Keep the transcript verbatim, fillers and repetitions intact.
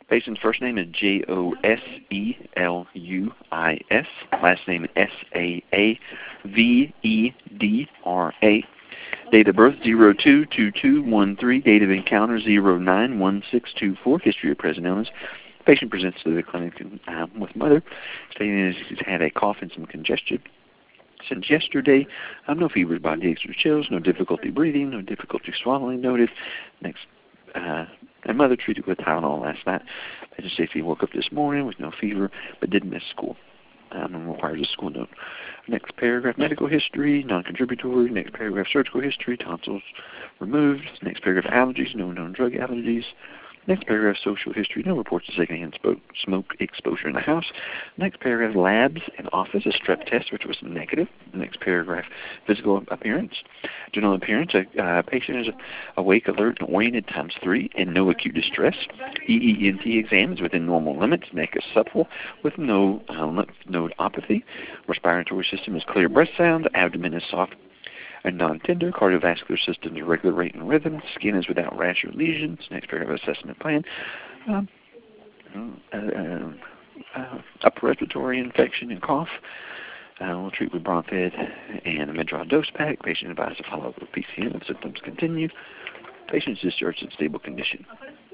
Patient's first name is J O S E L U I S. Last name S A A V E D R A. Date of birth zero two two two one three. Date of encounter zero nine one six two four. History of present illness. Patient presents to the clinic uh, with mother, stating he's had a cough and some congestion since yesterday. Um, no fevers, body aches or chills, no difficulty breathing, no difficulty swallowing noted. Next, uh, my mother treated with Tylenol last night. Patient said he woke up this morning with no fever, but didn't miss school. Um, and requires a school note. Next paragraph, medical history, non-contributory. Next paragraph, surgical history, tonsils removed. Next paragraph, allergies, no known drug allergies. Next paragraph, social history, no reports of secondhand smoke exposure in the house. Next paragraph, labs and office, a strep test, which was negative. Next paragraph, physical appearance. General appearance, a uh, patient is awake, alert, and oriented times three, and no acute distress. E E N T exam is within normal limits. Neck is supple with no uh, lymph nodopathy. Respiratory system is clear breath sound. Abdomen is soft and non-tender. Cardiovascular system is regular rate and rhythm. Skin is without rash or lesions. Next paragraph, assessment plan. Um, uh, uh, uh, upper respiratory infection and cough. Uh, we'll treat with Bronfed and a Medrol dose pack. Patient advised to follow up with P C N if symptoms continue. Patient's discharged in stable condition.